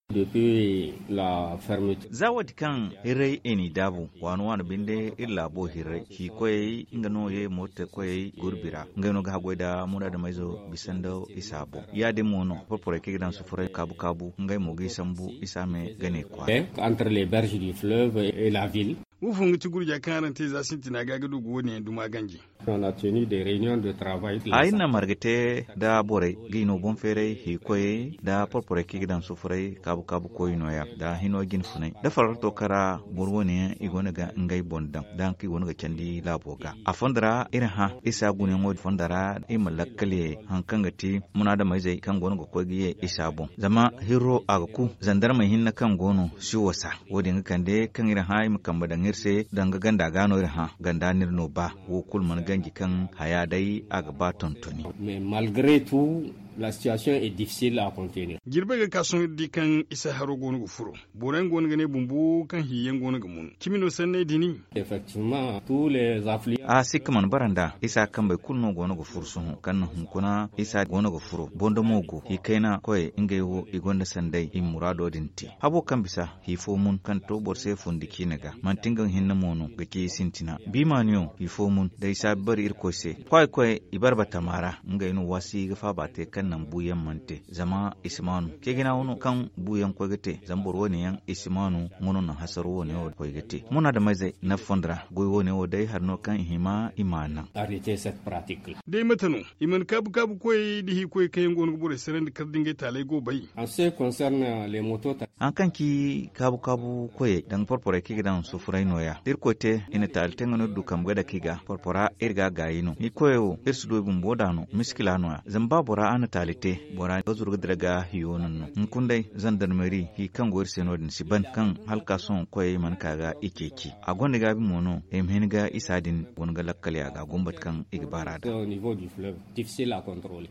Depuis la fermeture. Zawad kan hirai eni dabu wani binde illa bo hirai shi koyi ingano ye mota koyi gurbira ngano ga goida mura da maizo bisando isabo ya de mono popore ke gidan su fure kabu ngai mo gi sambu isame gane kwa Entre les berges du fleuve et la ville. Wufun ci gurja kan te za sin tina ga gudu go ne duma ganji. On a tenu des réunions de travail. Aina margete da bore gino bon fere hi koyi da popore ke gidan su fure kabu koyi noya da hino gin funai da farar to kara burwone igona ga ngai bondan dan ki wona ga candi laboga a fondara irin ha isa gune ngod fondara e malakale hankanga ti muna da mai zai kan gona ga koyi isa bon zama hero aga ku zandar mai hinna kan gono shi wasa wodin kan de kan irin ha im kan badan irse dan ga ganda gano irin ha ganda nirno ba wo kulman gangi kan haya dai aga ba tontoni mais malgré tout la situation est difficile à contenir. Girbe ga kason di kan isa haro gonu go furo. Boran gonu gane bumbu kan hiyen gonu ga mun. Kimino sanne dini. Effectivement, tous les affluents. A sikman baranda isa kan bai kunno gonu go fursu kan hun kuna isa gonu go furo. Bondo mogo hi kaina koy ingewo igonda sandai in murado dinti. Habo kan bisa hi fo mun kan to borse fundiki naga. Mantingan hinna mono ga ke sintina. Bimaniyo hi fo mun da isa bari irkose. Koy ibarba tamara ngaino wasi ga fa ba te kan nan buyan mante zama ismanu ke gina wono kan buyan koigete zambor woni yan ismanu ngono na hasaro woni o koigete muna da maizai na fondra goy woni o dai harno kan hima imana arrêter cette pratique. Dai matano iman kabu koy di hi koy kayen gonu bore seren de kardinge talai go bai. En ce qui concerne les motos an kan ki kabu koy dan porpore ke gidan su furai noya dir kote ina tal tengano du kam gada kiga porpora irga gayino ni koyo irsu do bumbo dano miskila noya zamba bora ana talite bora gazurga draga hiyonan no kundai zandarmeri hi kan gor senodin siban kan halka son koy man kaga ikeki a gonde ga bi mono emhen ga isadin gonga lakkale ga gumbat kan igbara au niveau du fleuve difficile à contrôler.